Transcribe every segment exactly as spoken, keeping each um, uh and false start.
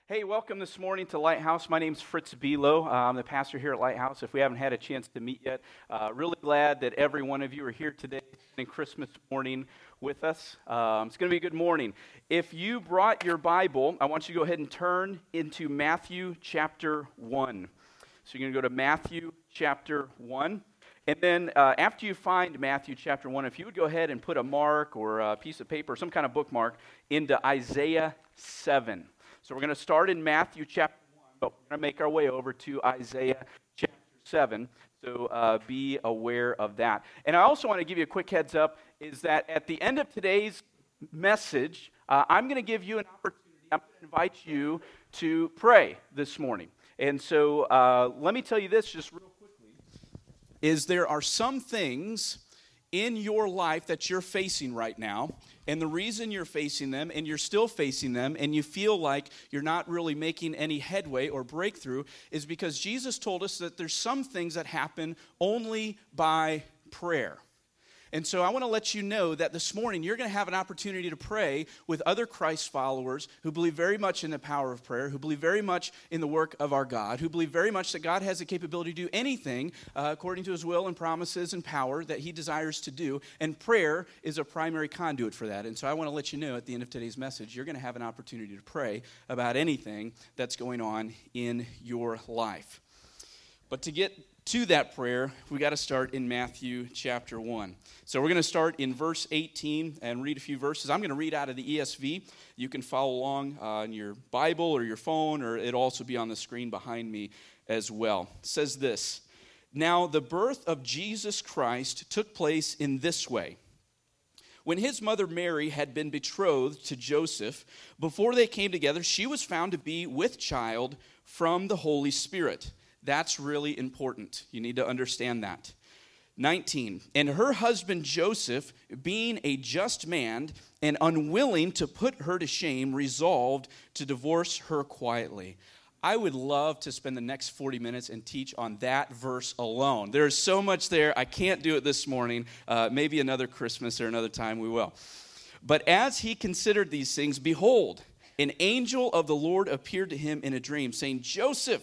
Hey, welcome this morning to Lighthouse. My name's Fritz Belo. Uh, I'm the pastor here at Lighthouse. If we haven't had a chance to meet yet, uh, really glad that every one of you are here today spending Christmas morning with us. Um, it's going to be a good morning. If you brought your Bible, I want you to go ahead and turn into Matthew chapter one. So you're going to go to Matthew chapter one. And then uh, after you find Matthew chapter one, if you would go ahead and put a mark or a piece of paper, some kind of bookmark, into Isaiah seven. So we're going to start in Matthew chapter one, but we're going to make our way over to Isaiah chapter seven. So uh, be aware of that. And I also want to give you a quick heads up, is that at the end of today's message, uh, I'm going to give you an opportunity. I'm going to invite you to pray this morning. And so uh, let me tell you this just real quickly, is there are some things in your life that you're facing right now, and the reason you're facing them, and you're still facing them, and you feel like you're not really making any headway or breakthrough, is because Jesus told us that there's some things that happen only by prayer. And so I want to let you know that this morning you're going to have an opportunity to pray with other Christ followers who believe very much in the power of prayer, who believe very much in the work of our God, who believe very much that God has the capability to do anything uh, according to his will and promises and power that he desires to do. And prayer is a primary conduit for that. And so I want to let you know at the end of today's message, you're going to have an opportunity to pray about anything that's going on in your life. But to get to that prayer, we got to start in Matthew chapter one. So we're going to start in verse eighteen and read a few verses. I'm going to read out of the E S V. You can follow along uh, in your Bible or your phone, or it'll also be on the screen behind me as well. It says this: Now the birth of Jesus Christ took place in this way. When his mother Mary had been betrothed to Joseph, before they came together, she was found to be with child from the Holy Spirit. That's really important. You need to understand that. nineteen, and her husband Joseph, being a just man and unwilling to put her to shame, resolved to divorce her quietly. I would love to spend the next forty minutes and teach on that verse alone. There's so much there. I can't do it this morning. Uh, maybe another Christmas or another time we will. But as he considered these things, behold, an angel of the Lord appeared to him in a dream, saying, Joseph,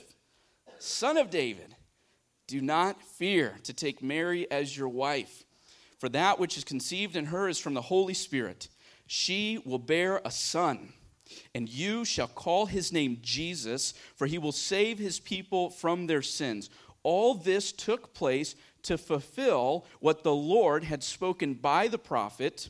son of David, do not fear to take Mary as your wife, for that which is conceived in her is from the Holy Spirit. She will bear a son, and you shall call his name Jesus, for he will save his people from their sins. All this took place to fulfill what the Lord had spoken by the prophet.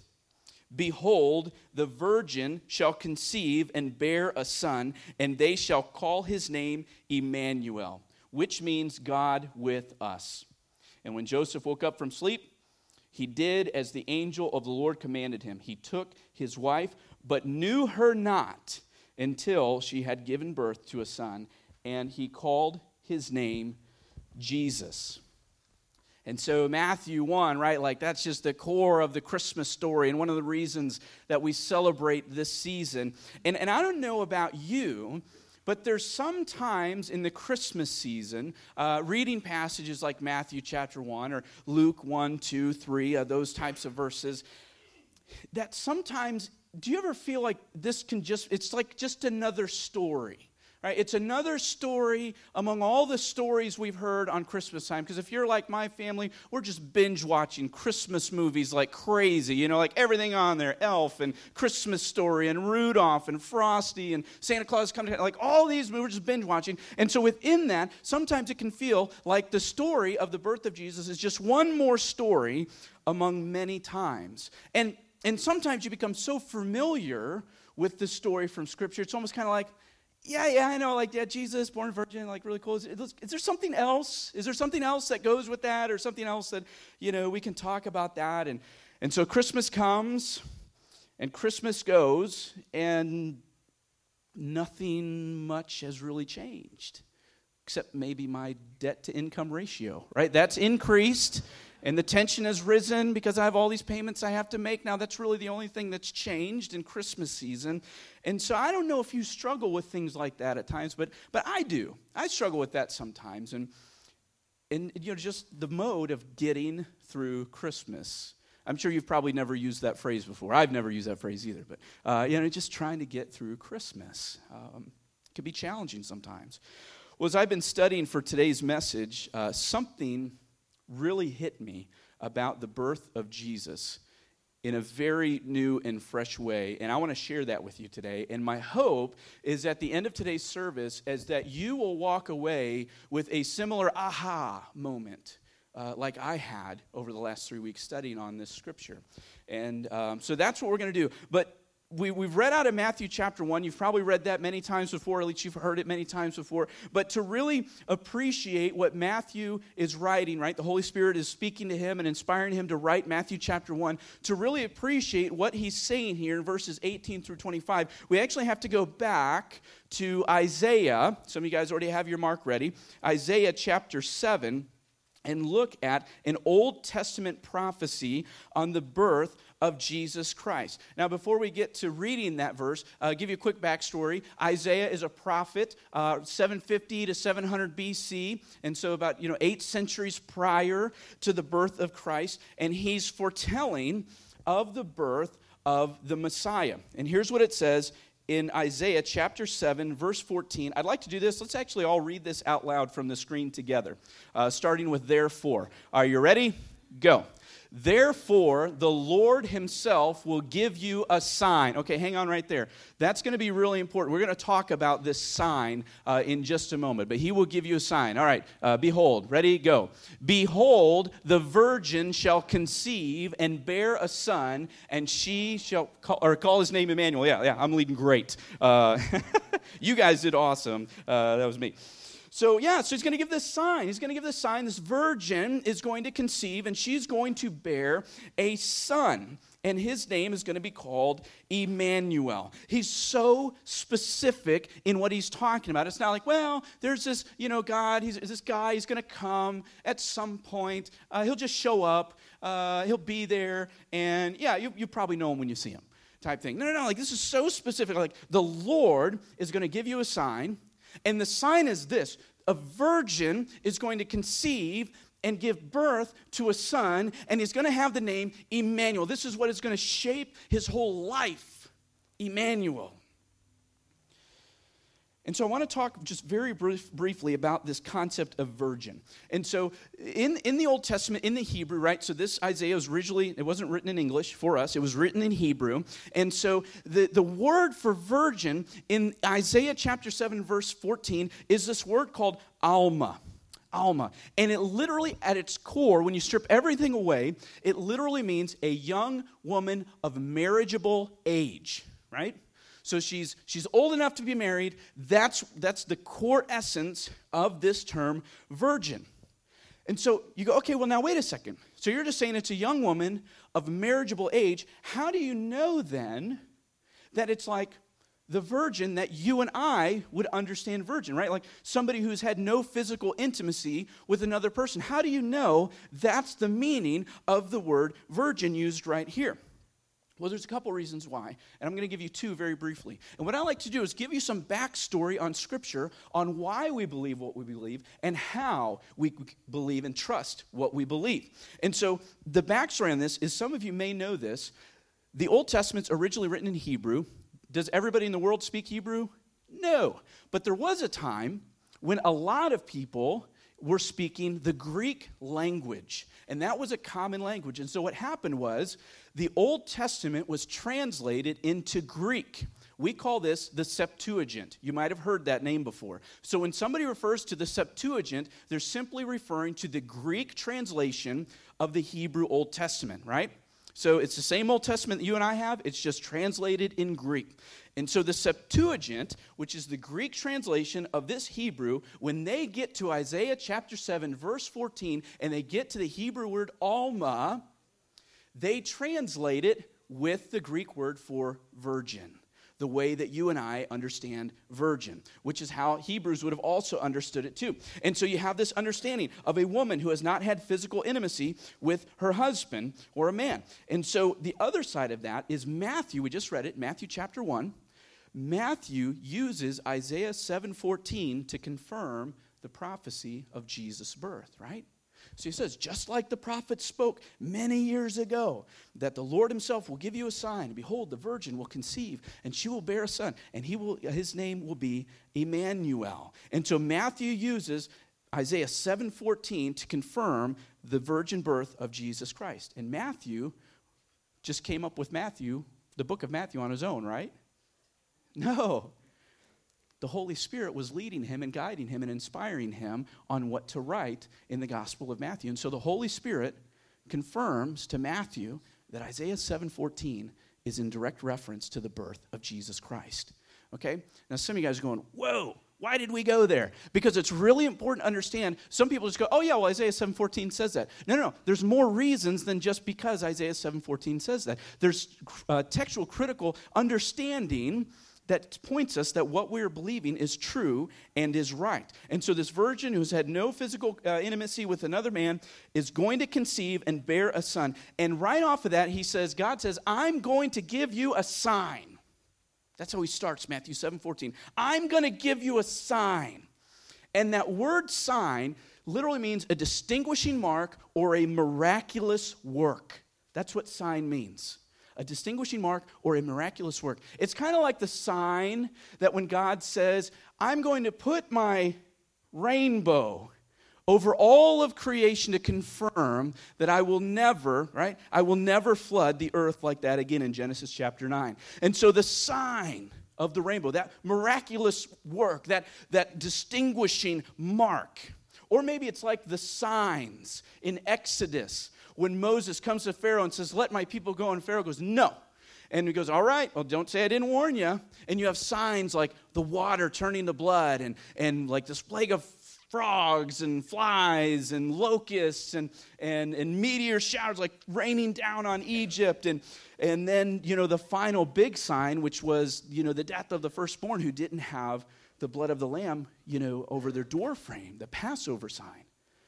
Behold, the virgin shall conceive and bear a son, and they shall call his name Emmanuel, which means God with us. And when Joseph woke up from sleep, he did as the angel of the Lord commanded him. He took his wife, but knew her not until she had given birth to a son, and he called his name Jesus. And so Matthew one, right, like that's just the core of the Christmas story and one of the reasons that we celebrate this season. And, and I don't know about you, but there's some times in the Christmas season, uh, reading passages like Matthew chapter one or Luke one, two, three, uh, those types of verses, that sometimes, do you ever feel like this can just, it's like just another story? Right, it's another story among all the stories we've heard on Christmas time. Because if you're like my family, we're just binge watching Christmas movies like crazy. You know, like everything on there, Elf and Christmas Story and Rudolph and Frosty and Santa Claus Comes to Town. Like all these movies, we're just binge watching. And so within that, sometimes it can feel like the story of the birth of Jesus is just one more story among many times. And and sometimes you become so familiar with the story from Scripture, it's almost kind of like, Yeah, yeah, I know, like, yeah, Jesus, born a virgin, like, really cool. Is, is there something else? Is there something else that goes with that, or something else that, you know, we can talk about that? And, and so Christmas comes, and Christmas goes, and nothing much has really changed, except maybe my debt-to-income ratio, right? That's increased, and the tension has risen because I have all these payments I have to make. Now, that's really the only thing that's changed in Christmas season. And so I don't know if you struggle with things like that at times, but but I do. I struggle with that sometimes. And, and you know, just the mode of getting through Christmas. I'm sure you've probably never used that phrase before. I've never used that phrase either. But, uh, you know, just trying to get through Christmas. Um, it can be challenging sometimes. Well, as I've been studying for today's message, uh, something really hit me about the birth of Jesus in a very new and fresh way, and I want to share that with you today. And my hope is at the end of today's service is that you will walk away with a similar aha moment uh, like I had over the last three weeks studying on this scripture. And um, so that's what we're going to do. But We, we've read out of Matthew chapter one. You've probably read that many times before, at least you've heard it many times before. But to really appreciate what Matthew is writing, right? The Holy Spirit is speaking to him and inspiring him to write Matthew chapter one. To really appreciate what he's saying here in verses eighteen through twenty-five, we actually have to go back to Isaiah. Some of you guys already have your mark ready. Isaiah chapter seven, and look at an Old Testament prophecy on the birth of Jesus Christ. Now, before we get to reading that verse, I'll give you a quick backstory. Isaiah is a prophet, uh, seven fifty to seven hundred B C, and so about you know eight centuries prior to the birth of Christ, and he's foretelling of the birth of the Messiah. And here's what it says in Isaiah chapter seven, verse fourteen. I'd like to do this. Let's actually all read this out loud from the screen together, uh, starting with therefore. Are you ready? Go. Therefore, the Lord himself will give you a sign. Okay, hang on right there. That's going to be really important. We're going to talk about this sign uh, in just a moment, but he will give you a sign. All right, uh, behold, ready, go. Behold, the virgin shall conceive and bear a son, and she shall call, or call his name Emmanuel. Yeah, yeah, I'm leading great. Uh, you guys did awesome. Uh, that was me. So, yeah, so he's going to give this sign. He's going to give this sign. This virgin is going to conceive, and she's going to bear a son. And his name is going to be called Emmanuel. He's so specific in what he's talking about. It's not like, well, there's this, you know, God, he's this guy, he's going to come at some point. Uh, he'll just show up. Uh, he'll be there. And, yeah, you, you probably know him when you see him type thing. No, no, no, like this is so specific. Like the Lord is going to give you a sign. And the sign is this: a virgin is going to conceive and give birth to a son, and he's going to have the name Emmanuel. This is what is going to shape his whole life, Emmanuel. And so I want to talk just very brief, briefly about this concept of virgin. And so in, in the Old Testament, in the Hebrew, right, so this Isaiah was originally, it wasn't written in English for us, it was written in Hebrew. And so the, the word for virgin in Isaiah chapter seven, verse fourteen, is this word called Alma. Alma. And it literally, at its core, when you strip everything away, it literally means a young woman of marriageable age, right? So she's she's old enough to be married. That's, that's the core essence of this term, virgin. And so you go, okay, well, now wait a second. So you're just saying it's a young woman of marriageable age. How do you know then that it's like the virgin that you and I would understand virgin, right? Like somebody who's had no physical intimacy with another person. How do you know that's the meaning of the word virgin used right here? Well, there's a couple reasons why, and I'm going to give you two very briefly. And what I like to do is give you some backstory on Scripture on why we believe what we believe and how we believe and trust what we believe. And so the backstory on this is, some of you may know this, the Old Testament's originally written in Hebrew. Does everybody in the world speak Hebrew? No. But there was a time when a lot of people were speaking the Greek language, and that was a common language. And so what happened was the Old Testament was translated into Greek. We call this the Septuagint. You might have heard that name before. So when somebody refers to the Septuagint, they're simply referring to the Greek translation of the Hebrew Old Testament, right? So it's the same Old Testament that you and I have, it's just translated in Greek. And so the Septuagint, which is the Greek translation of this Hebrew, when they get to Isaiah chapter seven, verse fourteen, and they get to the Hebrew word Alma, they translate it with the Greek word for virgin, the way that you and I understand virgin, which is how Hebrews would have also understood it too. And so you have this understanding of a woman who has not had physical intimacy with her husband or a man. And so the other side of that is Matthew. We just read it, Matthew chapter one. Matthew uses Isaiah seven fourteen to confirm the prophecy of Jesus' birth, right? So he says, just like the prophet spoke many years ago, that the Lord himself will give you a sign. Behold, the virgin will conceive, and she will bear a son, and he will, his name will be Emmanuel. And so Matthew uses Isaiah seven fourteen to confirm the virgin birth of Jesus Christ. And Matthew just came up with Matthew, the book of Matthew, on his own, right? No. The Holy Spirit was leading him and guiding him and inspiring him on what to write in the Gospel of Matthew. And so the Holy Spirit confirms to Matthew that Isaiah seven fourteen is in direct reference to the birth of Jesus Christ. Okay? Now some of you guys are going, whoa, why did we go there? Because it's really important to understand. Some people just go, oh yeah, well Isaiah seven fourteen says that. No, no, no. There's more reasons than just because Isaiah seven fourteen says that. There's uh, textual critical understanding that points us that what we're believing is true and is right. And so this virgin who's had no physical uh, intimacy with another man is going to conceive and bear a son. And right off of that, he says, God says, I'm going to give you a sign. That's how he starts Matthew seven fourteen. I'm going to give you a sign. And that word sign literally means a distinguishing mark or a miraculous work. That's what sign means. A distinguishing mark or a miraculous work. It's kind of like the sign that when God says, I'm going to put my rainbow over all of creation to confirm that I will never, right? I will never flood the earth like that again in Genesis chapter nine. And so the sign of the rainbow, that miraculous work, that, that distinguishing mark, or maybe it's like the signs in Exodus when Moses comes to Pharaoh and says, let my people go, and Pharaoh goes, no. And he goes, all right, well, don't say I didn't warn you. And you have signs like the water turning to blood and, and like this plague of frogs and flies and locusts and, and, and meteor showers like raining down on Egypt. And, and then, you know, the final big sign, which was, you know, the death of the firstborn who didn't have the blood of the lamb, you know, over their door frame, the Passover sign.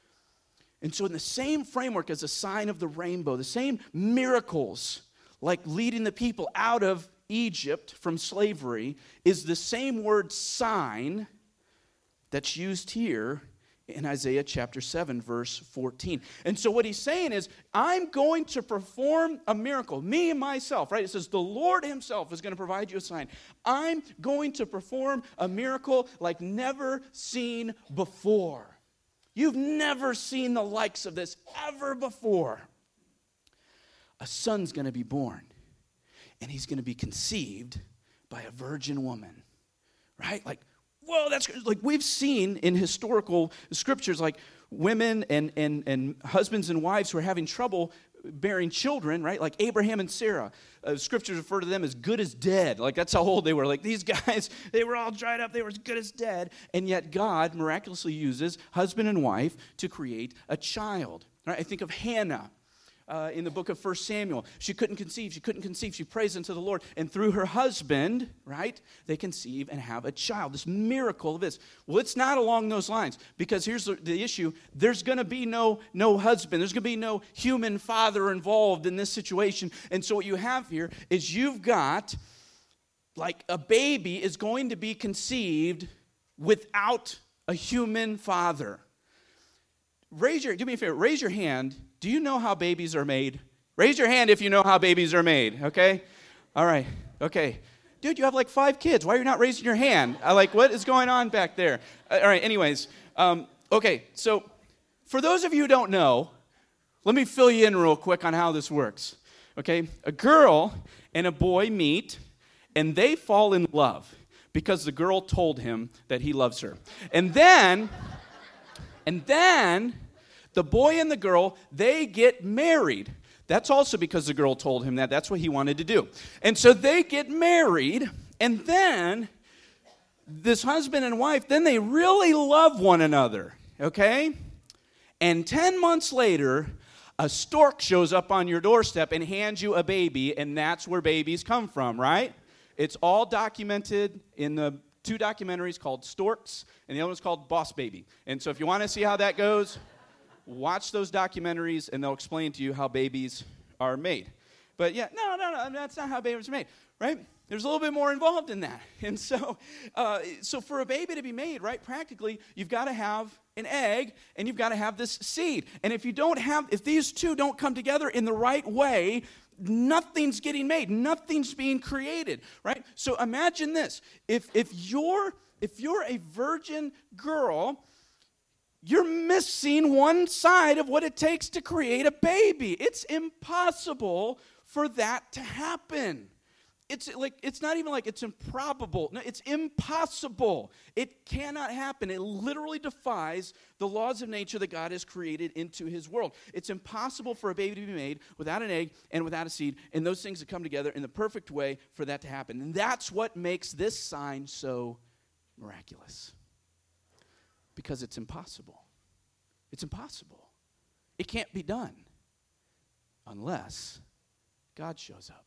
And so in the same framework as a sign of the rainbow, the same miracles like leading the people out of Egypt from slavery is the same word sign that's used here in Isaiah chapter seven, verse fourteen. And so what he's saying is, I'm going to perform a miracle, me and myself, right? It says the Lord himself is going to provide you a sign. I'm going to perform a miracle like never seen before. You've never seen the likes of this ever before. A son's going to be born, and he's going to be conceived by a virgin woman, right? Like, whoa, that's like we've seen in historical scriptures, like women and, and, and husbands and wives who are having trouble bearing children, right? Like Abraham and Sarah. Uh, scriptures refer to them as good as dead. Like that's how old they were. Like these guys, they were all dried up. They were as good as dead. And yet God miraculously uses husband and wife to create a child. Right? I think of Hannah. Uh, in the book of First Samuel. She couldn't conceive. She couldn't conceive. She prays unto the Lord. And through her husband, right, they conceive and have a child. This miracle of this. Well, it's not along those lines. Because here's the, the issue. There's going to be no, no husband. There's going to be no human father involved in this situation. And so what you have here is you've got, like, a baby is going to be conceived without a human father. Raise your, do me a favor, raise your hand. Do you know how babies are made? Raise your hand if you know how babies are made, okay? All right, okay. Dude, you have like five kids. Why are you not raising your hand? I like, what is going on back there? Uh, all right, anyways. Um, okay, so for those of you who don't know, let me fill you in real quick on how this works, okay? A girl and a boy meet, and they fall in love because the girl told him that he loves her. And then, and then... the boy and the girl, they get married. That's also because the girl told him that. That's what he wanted to do. And so they get married, and then this husband and wife, then they really love one another, okay? And ten months later, a stork shows up on your doorstep and hands you a baby, and that's where babies come from, right? It's all documented in the two documentaries called Storks, and the other one's called Boss Baby. And so if you want to see how that goes, watch those documentaries, and they'll explain to you how babies are made. But yeah, no, no, no, that's not how babies are made. right? There's a little bit more involved in that. And so, uh, so for a baby to be made, right, practically, you've got to have an egg and you've got to have this seed. And if you don't have, if these two don't come together in the right way, nothing's getting made. Nothing's being created, right? So imagine this. If if you're if you're a virgin girl, you're missing one side of what it takes to create a baby. It's impossible for that to happen. It's like it's not even like it's improbable. No, it's impossible. It cannot happen. It literally defies the laws of nature that God has created into his world. It's impossible for a baby to be made without an egg and without a seed, and those things to come together in the perfect way for that to happen. And that's what makes this sign so miraculous. Because it's impossible. It's impossible. It can't be done unless God shows up.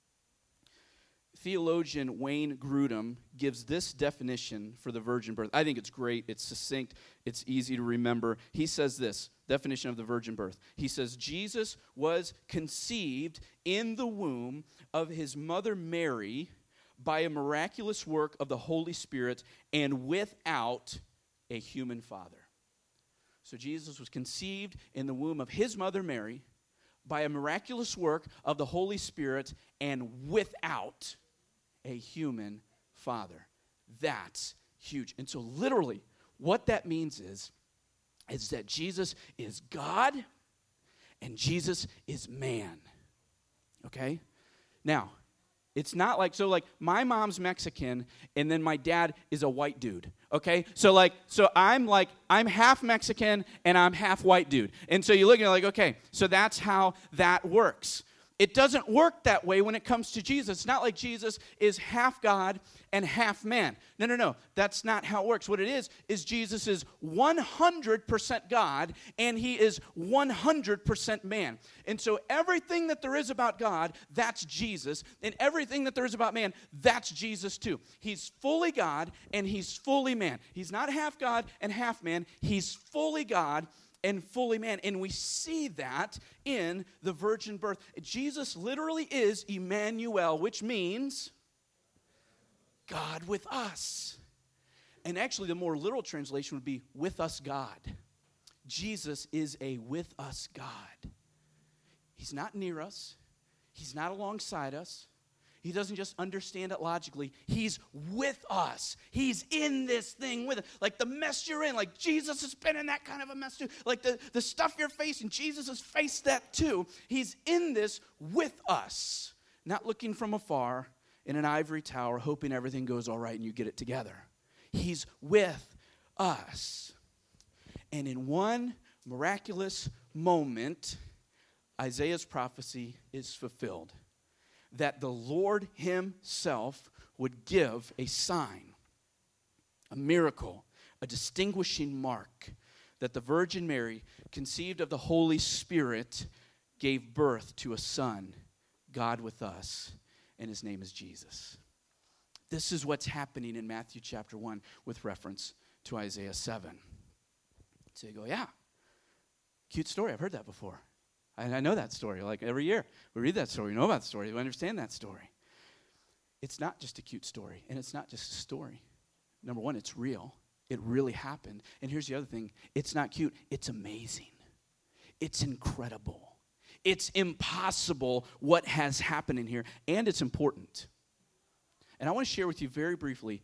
Theologian Wayne Grudem gives this definition for the virgin birth. I think it's great. It's succinct. It's easy to remember. He says this, definition of the virgin birth. He says, Jesus was conceived in the womb of his mother Mary by a miraculous work of the Holy Spirit and without a human father. So Jesus was conceived in the womb of his mother Mary by a miraculous work of the Holy Spirit and without a human father. That's huge. And so literally what that means is, is that Jesus is God and Jesus is man. Okay? Now, it's not like, so like my mom's Mexican and then my dad is a white dude, okay? So like, so I'm like, I'm half Mexican and I'm half white dude. And so you look at it like, okay, so that's how that works. It doesn't work that way when it comes to Jesus. It's not like Jesus is half God and half man. No, no, no. That's not how it works. What it is, is Jesus is one hundred percent God and he is one hundred percent man. And so everything that there is about God, that's Jesus. And everything that there is about man, that's Jesus too. He's fully God and he's fully man. He's not half God and half man. He's fully God and fully man. And we see that in the virgin birth. Jesus literally is Emmanuel, which means God with us. And actually the more literal translation would be with us God. Jesus is a with us God. He's not near us. He's not alongside us. He doesn't just understand it logically. He's with us. He's in this thing with us. Like the mess you're in, like Jesus has been in that kind of a mess too. Like the, the stuff you're facing, Jesus has faced that too. He's in this with us, not looking from afar in an ivory tower, hoping everything goes all right and you get it together. He's with us. And in one miraculous moment, Isaiah's prophecy is fulfilled. That the Lord himself would give a sign, a miracle, a distinguishing mark, that the Virgin Mary, conceived of the Holy Spirit, gave birth to a son, God with us, and his name is Jesus. This is what's happening in Matthew chapter one with reference to Isaiah seven. So you go, yeah, cute story, I've heard that before. And I know that story. Like every year, we read that story, we know about the story, we understand that story. It's not just a cute story, and it's not just a story. Number one, it's real. It really happened. And here's the other thing. It's not cute. It's amazing. It's incredible. It's impossible what has happened in here, and it's important. And I want to share with you very briefly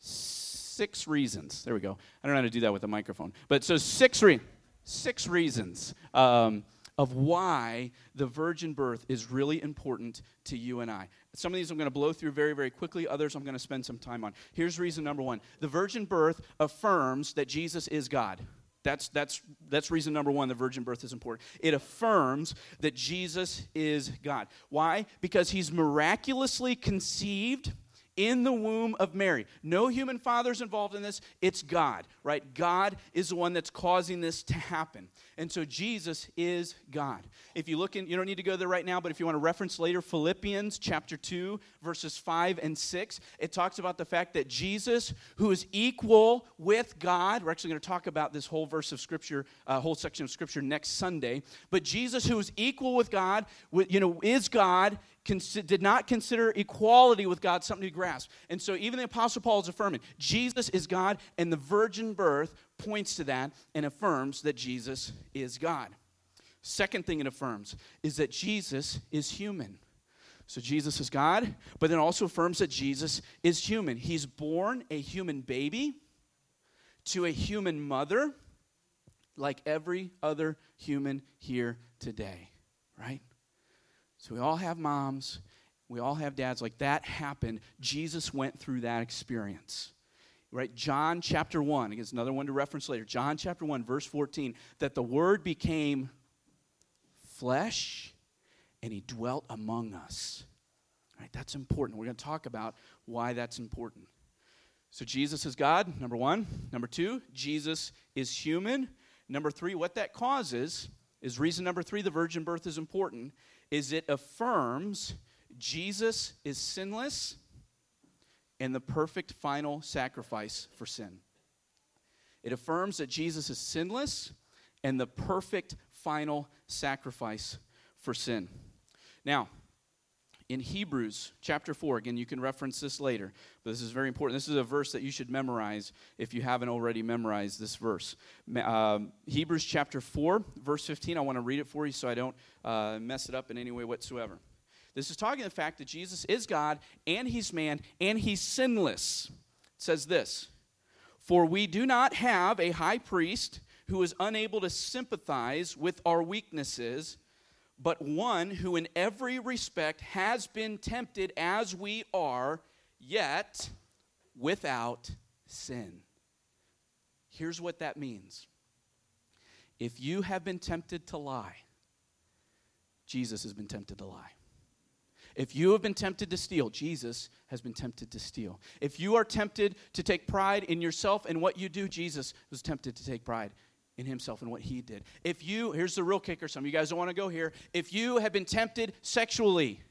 six reasons. There we go. I don't know how to do that with a microphone. But so six, re- six reasons um, of why the virgin birth is really important to you and I. Some of these I'm going to blow through very, very quickly. Others I'm going to spend some time on. Here's reason number one. The virgin birth affirms that Jesus is God. That's, that's, that's reason number one, the virgin birth is important. It affirms that Jesus is God. Why? Because he's miraculously conceived in the womb of Mary. No human father's involved in this. It's God, right? God is the one that's causing this to happen. And so Jesus is God. If you look in, you don't need to go there right now, but if you want to reference later, Philippians chapter two, verses five and six, it talks about the fact that Jesus, who is equal with God, we're actually going to talk about this whole verse of Scripture, uh, whole section of Scripture next Sunday, but Jesus, who is equal with God, you know, is God, consi- did not consider equality with God something to grasp. And so even the Apostle Paul is affirming, Jesus is God, and the virgin birth points to that and affirms that Jesus is God. Second thing it affirms is that Jesus is human. So Jesus is God, but then also affirms that Jesus is human. He's born a human baby to a human mother, like every other human here today, right? So we all have moms, we all have dads. Like that happened. Jesus went through that experience, right? John chapter one, again, it's another one to reference later. John chapter one, verse fourteen, that the Word became flesh and He dwelt among us. Right? That's important. We're going to talk about why that's important. So Jesus is God, number one. Number two, Jesus is human. Number three, what that causes is reason number three, the virgin birth is important, is it affirms Jesus is sinless and the perfect final sacrifice for sin. It affirms that Jesus is sinless and the perfect final sacrifice for sin. Now, in Hebrews chapter four, again, you can reference this later, but this is very important. This is a verse that you should memorize if you haven't already memorized this verse. Um, Hebrews chapter four, verse fifteen, I want to read it for you so I don't uh, mess it up in any way whatsoever. This is talking the fact that Jesus is God, and He's man, and He's sinless. It says this, "For we do not have a high priest who is unable to sympathize with our weaknesses, but one who in every respect has been tempted as we are, yet without sin." Here's what that means. If you have been tempted to lie, Jesus has been tempted to lie. If you have been tempted to steal, Jesus has been tempted to steal. If you are tempted to take pride in yourself and what you do, Jesus was tempted to take pride in Himself and what He did. If you, here's the real kicker, some of you guys don't want to go here. If you have been tempted sexually,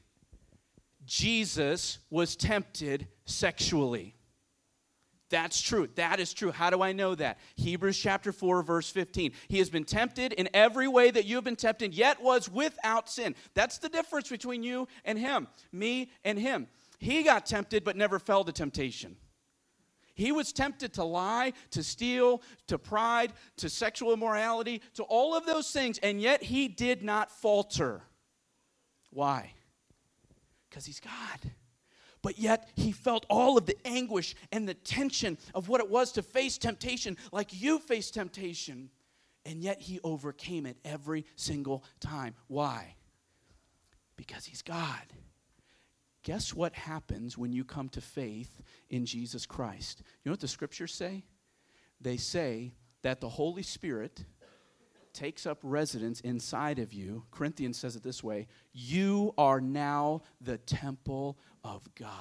Jesus was tempted sexually. That's true. That is true. How do I know that? Hebrews chapter four, verse fifteen. He has been tempted in every way that you have been tempted, yet was without sin. That's the difference between you and Him, me and Him. He got tempted but never fell to temptation. He was tempted to lie, to steal, to pride, to sexual immorality, to all of those things, and yet He did not falter. Why? Because He's God. But yet He felt all of the anguish and the tension of what it was to face temptation like you face temptation, and yet He overcame it every single time. Why? Because He's God. Guess what happens when you come to faith in Jesus Christ? You know what the scriptures say? They say that the Holy Spirit takes up residence inside of you. Corinthians says it this way: you are now the temple of God.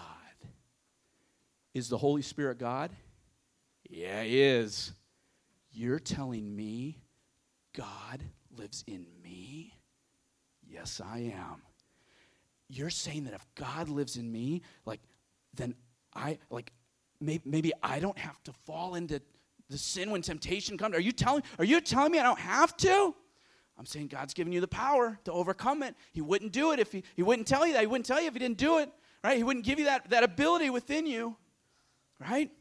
Is the Holy Spirit God? Yeah, He is. You're telling me God lives in me? Yes, I am. You're saying that if God lives in me, like, then I, like, maybe, maybe I don't have to fall into the sin when temptation comes. Are you telling, are you telling me I don't have to? I'm saying God's given you the power to overcome it. He wouldn't do it if he, he wouldn't tell you that. He wouldn't tell you if He didn't do it, right? He wouldn't give you that, that ability within you, right?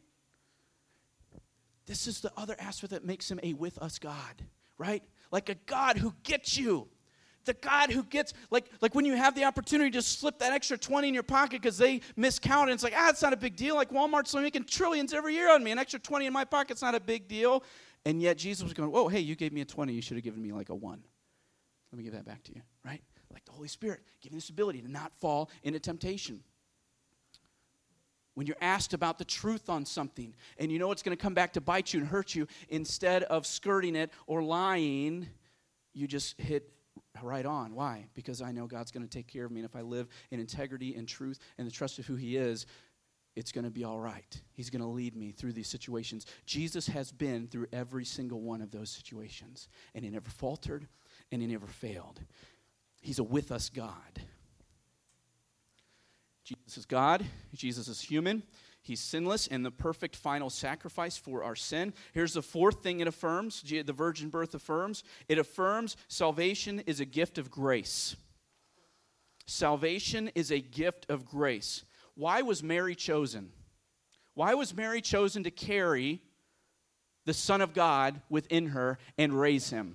This is the other aspect that makes Him a with us God, right? Like a God who gets you. The God who gets, like, like when you have the opportunity to slip that extra twenty in your pocket because they miscounted, and it's like, ah, it's not a big deal. Like Walmart's making trillions every year on me. An extra twenty in my pocket's not a big deal. And yet Jesus was going, whoa, hey, you gave me a twenty. You should have given me like a one. Let me give that back to you, right? Like the Holy Spirit giving this ability to not fall into temptation. When you're asked about the truth on something and you know it's going to come back to bite you and hurt you, instead of skirting it or lying, you just hit right on. Why? Because I know God's going to take care of me, and if I live in integrity and truth and the trust of who He is, it's going to be all right. He's going to lead me through these situations. Jesus has been through every single one of those situations, and He never faltered, and He never failed. He's a with us God. Jesus is God. Jesus is human. He's sinless and the perfect final sacrifice for our sin. Here's the fourth thing it affirms, the virgin birth affirms. It affirms salvation is a gift of grace. Salvation is a gift of grace. Why was Mary chosen? Why was Mary chosen to carry the Son of God within her and raise him?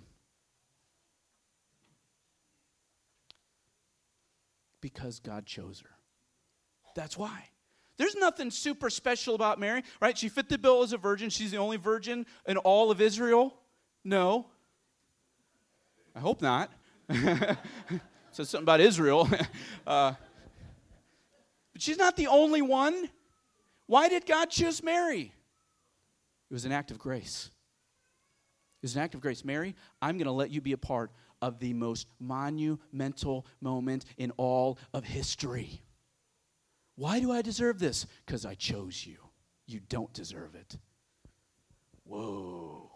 Because God chose her. That's why. There's nothing super special about Mary, right? She fit the bill as a virgin. She's the only virgin in all of Israel. No. I hope not. Says something about Israel. uh, but she's not the only one. Why did God choose Mary? It was an act of grace. It was an act of grace. Mary, I'm going to let you be a part of the most monumental moment in all of history. Why do I deserve this? Because I chose you. You don't deserve it. Whoa.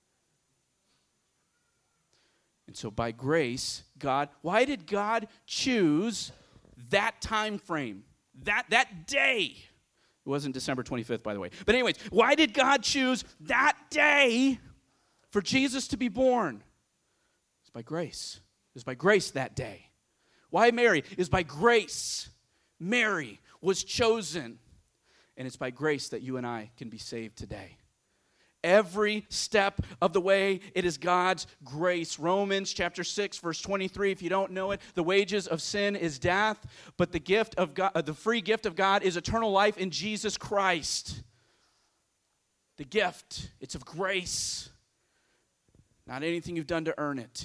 And so by grace, God, why did God choose that time frame? That, that day. It wasn't December twenty-fifth, by the way. But anyways, why did God choose that day for Jesus to be born? It's by grace. It was by grace that day. Why Mary? It was by grace. Mary was chosen. And it's by grace that you and I can be saved today. Every step of the way, it is God's grace. Romans chapter six, verse twenty-three, if you don't know it, the wages of sin is death, but the gift of God, uh, the free gift of God is eternal life in Jesus Christ. The gift, it's of grace, not anything you've done to earn it.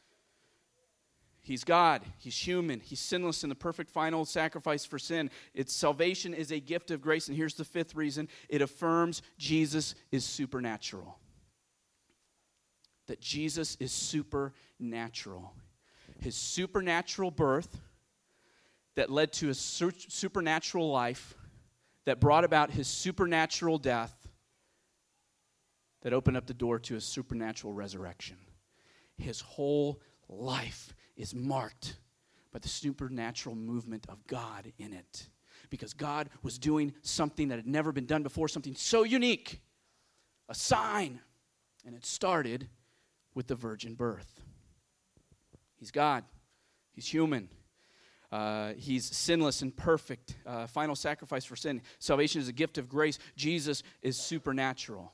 He's God. He's human. He's sinless and the perfect final sacrifice for sin. Its salvation is a gift of grace. And here's the fifth reason. It affirms Jesus is supernatural. That Jesus is supernatural. His supernatural birth that led to a su- supernatural life that brought about his supernatural death that opened up the door to a supernatural resurrection. His whole life is marked by the supernatural movement of God in it. Because God was doing something that had never been done before, something so unique, a sign. And it started with the virgin birth. He's God. He's human. Uh, he's sinless and perfect. Uh, final sacrifice for sin. Salvation is a gift of grace. Jesus is supernatural.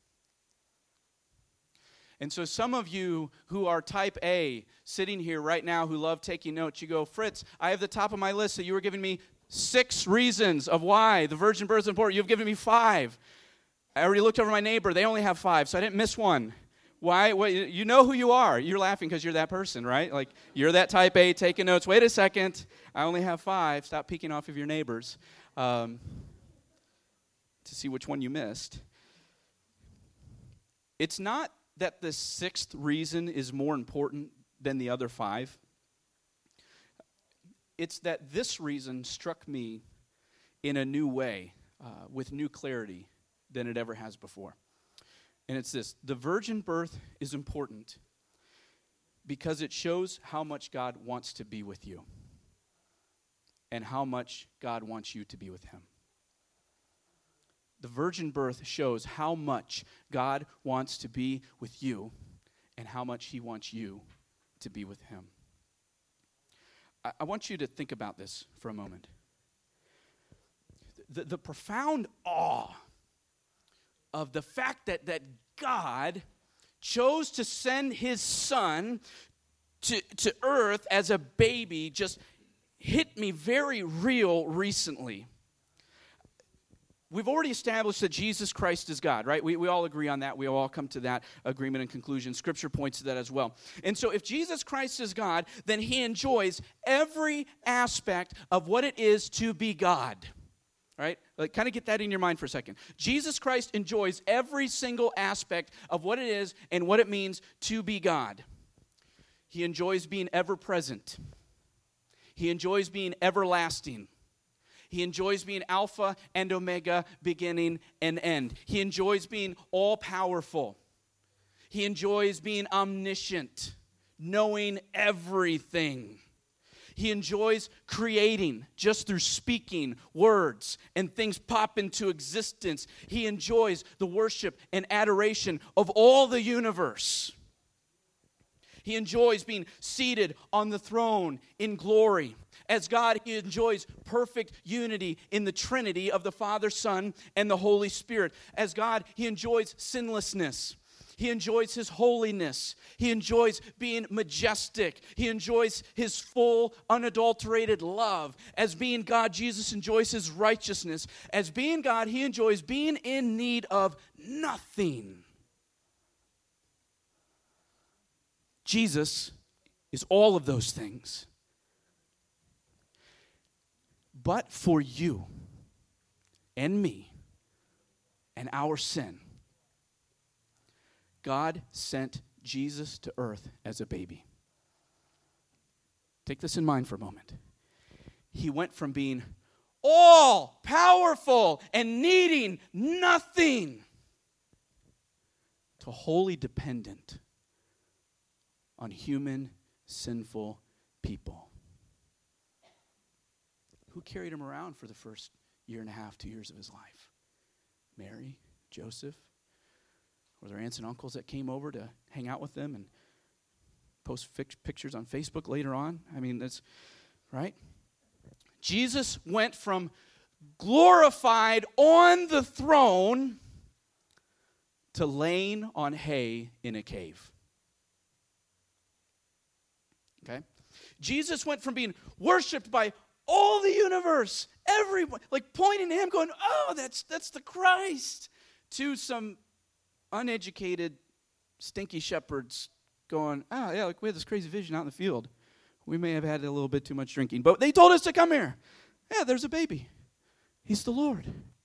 And so some of you who are type A, sitting here right now, who love taking notes, you go, Fritz, I have the top of my list that you were giving me six reasons of why the virgin birth is important. You've given me five. I already looked over my neighbor. They only have five, so I didn't miss one. Why? Well, you know who you are. You're laughing because you're that person, right? Like, you're that type A taking notes. Wait a second. I only have five. Stop peeking off of your neighbors um, to see which one you missed. It's not that the sixth reason is more important than the other five. It's that this reason struck me in a new way, uh, with new clarity than it ever has before. And it's this: the virgin birth is important because it shows how much God wants to be with you and how much God wants you to be with him. The virgin birth shows how much God wants to be with you and how much he wants you to be with him. I, I want you to think about this for a moment. The, the profound awe of the fact that, that God chose to send his son to, to earth as a baby just hit me very real recently. We've already established that Jesus Christ is God, right? We, we all agree on that. We all come to that agreement and conclusion. Scripture points to that as well. And so if Jesus Christ is God, then he enjoys every aspect of what it is to be God, right? Like, kind of get that in your mind for a second. Jesus Christ enjoys every single aspect of what it is and what it means to be God. He enjoys being ever present. He enjoys being everlasting. He enjoys being Alpha and Omega, beginning and end. He enjoys being all-powerful. He enjoys being omniscient, knowing everything. He enjoys creating just through speaking words and things pop into existence. He enjoys the worship and adoration of all the universe. He enjoys being seated on the throne in glory. As God, he enjoys perfect unity in the Trinity of the Father, Son, and the Holy Spirit. As God, he enjoys sinlessness. He enjoys his holiness. He enjoys being majestic. He enjoys his full, unadulterated love. As being God, Jesus enjoys his righteousness. As being God, he enjoys being in need of nothing. Jesus is all of those things. But for you and me and our sin, God sent Jesus to earth as a baby. Take this in mind for a moment. He went from being all powerful and needing nothing to wholly dependent on human, sinful people. Who carried him around for the first year and a half, two years of his life? Mary, Joseph. Were there aunts and uncles that came over to hang out with them and post fic- pictures on Facebook later on? I mean, that's right. Jesus went from glorified on the throne to laying on hay in a cave. Okay? Jesus went from being worshipped by all the universe, everyone, like pointing to him, going, oh, that's that's the Christ, to some uneducated, stinky shepherds going, oh, yeah, like we had this crazy vision out in the field. We may have had a little bit too much drinking, but they told us to come here. Yeah, there's a baby. He's the Lord.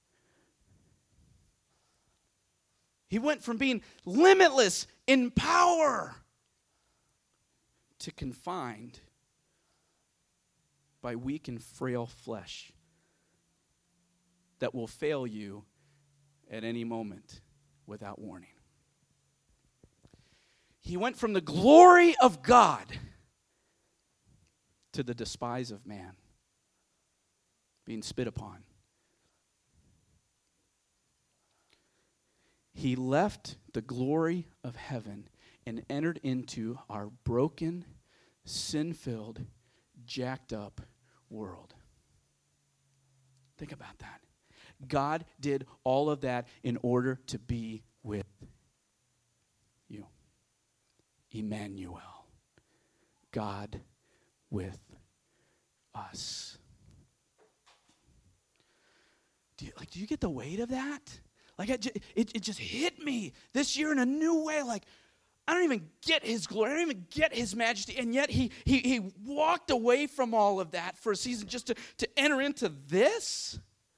He went from being limitless in power to confined by weak and frail flesh that will fail you at any moment without warning. He went from the glory of God to the despise of man, being spit upon. He left the glory of heaven and entered into our broken, sin-filled, jacked up world. Think about that. God did all of that in order to be with you. Emmanuel. God with us. Do you, like, do you get the weight of that? Like, I just, it, it just hit me this year in a new way. Like, I don't even get his glory. I don't even get his majesty. And yet he he he walked away from all of that for a season just to, to enter into this.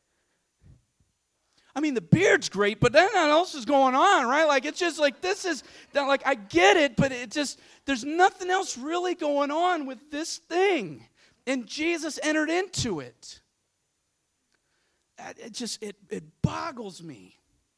I mean, the beard's great, but then what else is going on, right? Like, it's just like, this is, like, I get it, but it just, there's nothing else really going on with this thing. And Jesus entered into it. It just, it, it boggles me.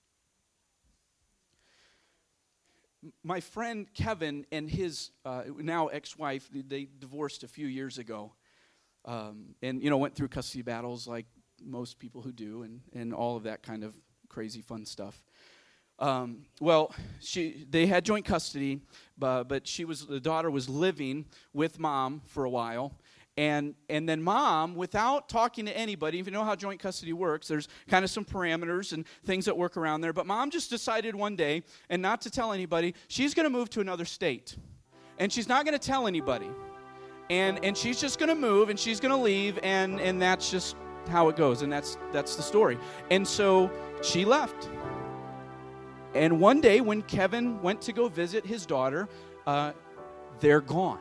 My friend Kevin and his uh, now ex-wife, they divorced a few years ago. Um, and, you know, went through custody battles like most people who do, and, and all of that kind of crazy fun stuff. Um, well, she they had joint custody, but, but she was the daughter was living with mom for a while, and and then mom, without talking to anybody, if you know how joint custody works, there's kind of some parameters and things that work around there. But mom just decided one day, and not to tell anybody, she's going to move to another state, and she's not going to tell anybody, and and she's just going to move, and she's going to leave, and and that's just how it goes, and that's that's the story. And so she left. And one day when Kevin went to go visit his daughter, uh, they're gone.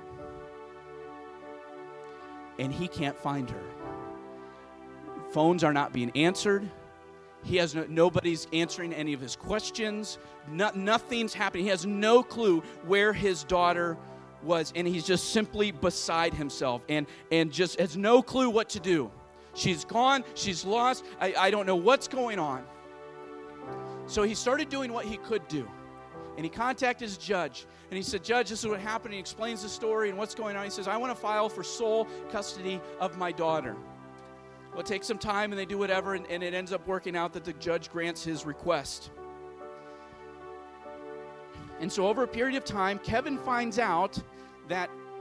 And he can't find her. Phones are not being answered. He has no, nobody's answering any of his questions. No, nothing's happening. He has no clue where his daughter was, and he's just simply beside himself and, and just has no clue what to do. She's gone. She's lost. I, I don't know what's going on. So he started doing what he could do. And he contacted his judge. And he said, Judge, this is what happened. He explains the story and what's going on. He says, I want to file for sole custody of my daughter. Well, it takes some time, and they do whatever, and, and it ends up working out that the judge grants his request. And so over a period of time, Kevin finds out that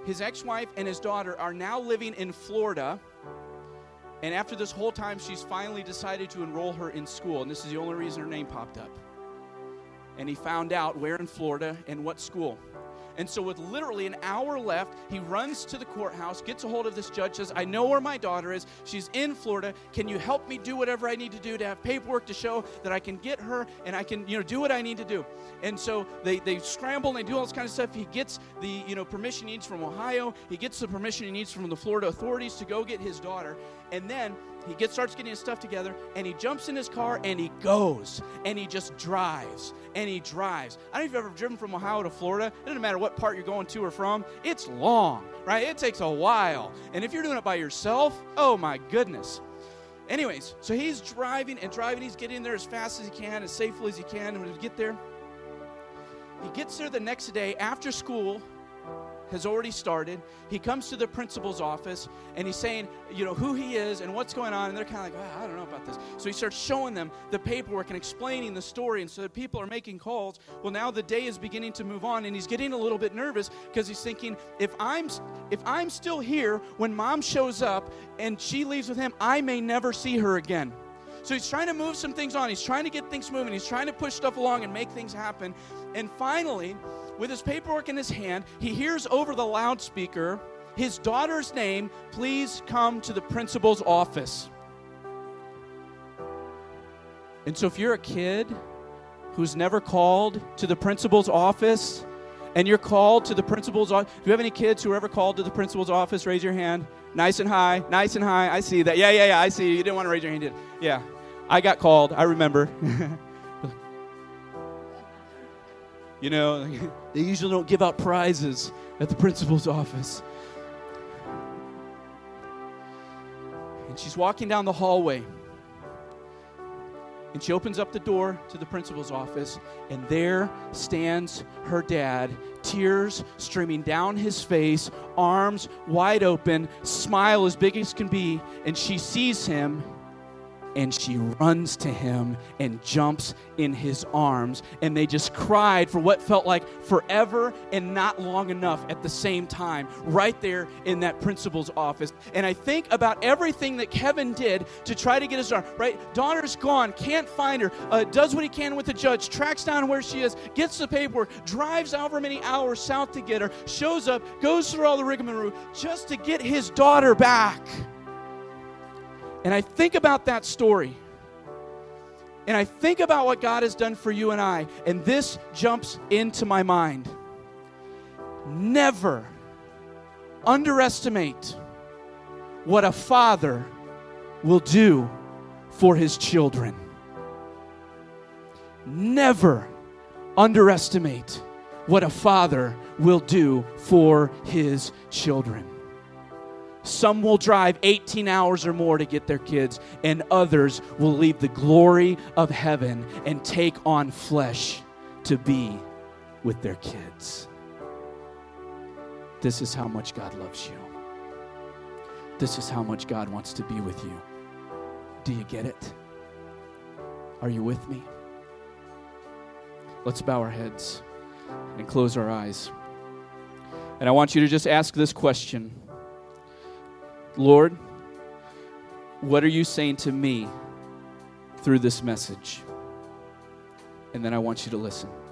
his ex-wife and his daughter are now living in Florida. And after this whole time, she's finally decided to enroll her in school. And this is the only reason her name popped up. And he found out where in Florida and what school. And so with literally an hour left, he runs to the courthouse, gets a hold of this judge, says, I know where my daughter is. She's in Florida. Can you help me do whatever I need to do to have paperwork to show that I can get her and I can, you know, do what I need to do? And so they, they scramble and they do all this kind of stuff. He gets the, you know, permission he needs from Ohio. He gets the permission he needs from the Florida authorities to go get his daughter. And then he gets, starts getting his stuff together, and he jumps in his car, and he goes, and he just drives, and he drives. I don't know if you've ever driven from Ohio to Florida. It doesn't matter what part you're going to or from. It's long, right? It takes a while. And if you're doing it by yourself, oh, my goodness. Anyways, so he's driving and driving. He's getting there as fast as he can, as safely as he can. And when he get there, he gets there the next day after school has already started. He comes to the principal's office, and he's saying, you know, who he is and what's going on, and they're kind of like, oh, I don't know about this. So he starts showing them the paperwork and explaining the story, and so the people are making calls. Well, now the day is beginning to move on, and he's getting a little bit nervous because he's thinking, if I'm if I'm still here when Mom shows up and she leaves with him, I may never see her again. So he's trying to move some things on. He's trying to get things moving. He's trying to push stuff along and make things happen. And finally, with his paperwork in his hand, he hears over the loudspeaker his daughter's name, please come to the principal's office. And so if you're a kid who's never called to the principal's office, and you're called to the principal's office, do you have any kids who are ever called to the principal's office? Raise your hand. Nice and high, nice and high. I see that. Yeah, yeah, yeah, I see you. You didn't want to raise your hand, did you? Yeah. I got called. I remember. You know, they usually don't give out prizes at the principal's office. And she's walking down the hallway. And she opens up the door to the principal's office, and there stands her dad, tears streaming down his face, arms wide open, smile as big as can be, and she sees him, and she runs to him and jumps in his arms. And they just cried for what felt like forever and not long enough at the same time, right there in that principal's office. And I think about everything that Kevin did to try to get his daughter, right? Daughter's gone, can't find her, uh, does what he can with the judge, tracks down where she is, gets the paperwork, drives however many hours south to get her, shows up, goes through all the rigmarole just to get his daughter back. And I think about that story, and I think about what God has done for you and I, and this jumps into my mind. Never underestimate what a father will do for his children. Never underestimate what a father will do for his children. Some will drive eighteen hours or more to get their kids, and others will leave the glory of heaven and take on flesh to be with their kids. This is how much God loves you. This is how much God wants to be with you. Do you get it? Are you with me? Let's bow our heads and close our eyes. And I want you to just ask this question. Lord, what are you saying to me through this message? And then I want you to listen.